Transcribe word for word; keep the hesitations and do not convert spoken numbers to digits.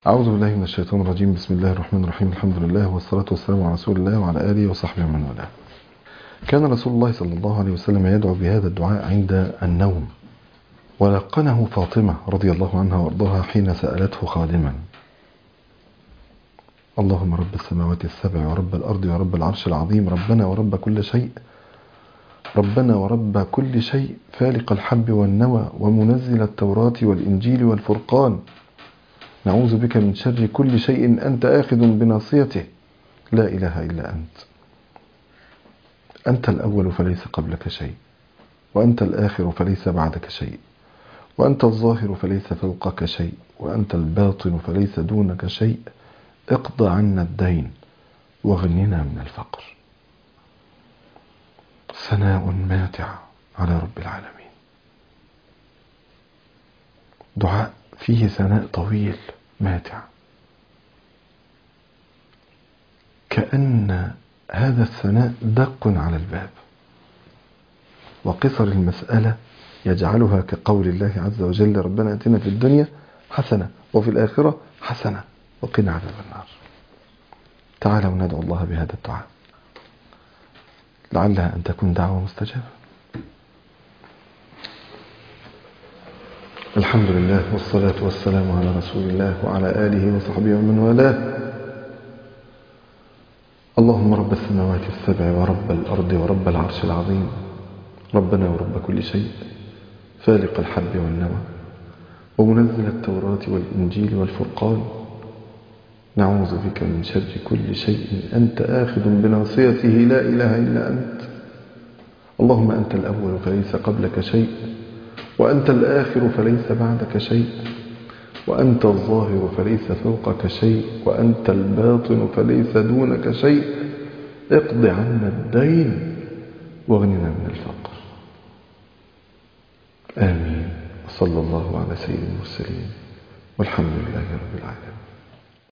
أعوذ بالله من الشيطان الرجيم. بسم الله الرحمن الرحيم. الحمد لله والصلاة والسلام على رسول الله وعلى آله وصحبه ومن والاه. كان رسول الله صلى الله عليه وسلم يدعو بهذا الدعاء عند النوم، ولقنه فاطمة رضي الله عنها وارضاها حين سألته خادما: اللهم رب السماوات السبع ورب الأرض ورب العرش العظيم، ربنا ورب كل شيء ربنا ورب كل شيء فالق الحب والنوى ومنزل التوراة والإنجيل والفرقان، نعوذ بك من شر كل شيء أنت آخذ بناصيته، لا إله إلا أنت، أنت الأول فليس قبلك شيء، وأنت الآخر فليس بعدك شيء، وأنت الظاهر فليس فوقك شيء، وأنت الباطن فليس دونك شيء، اقض عنا الدين واغننا من الفقر. ثناء ماتع على رب العالمين. دعاء فيه ثناء طويل ماتع، كأن هذا الثناء دق على الباب، وقصر المسألة يجعلها كقول الله عز وجل: ربنا اتنا في الدنيا حسنة وفي الآخرة حسنة وقنا عذاب النار. تعالوا ندعو الله بهذا الدعاء، لعلها أن تكون دعوة مستجابة. الحمد لله والصلاة والسلام على رسول الله وعلى آله وصحبه ومن والاه. اللهم رب السماوات السبع ورب الأرض ورب العرش العظيم، ربنا ورب كل شيء فالق الحب والنوى ومنزل التوراة والإنجيل والفرقان، نعوذ بك من شر كل شيء أنت آخذ بناصيته، لا إله إلا أنت. اللهم أنت الأول فليس قبلك شيء، وأنت الآخر فليس بعدك شيء، وأنت الظاهر فليس فوقك شيء، وأنت الباطن فليس دونك شيء، اقض عنا الدين واغننا من الفقر. آمين. صلى الله على سيد المرسلين والحمد لله رب العالمين.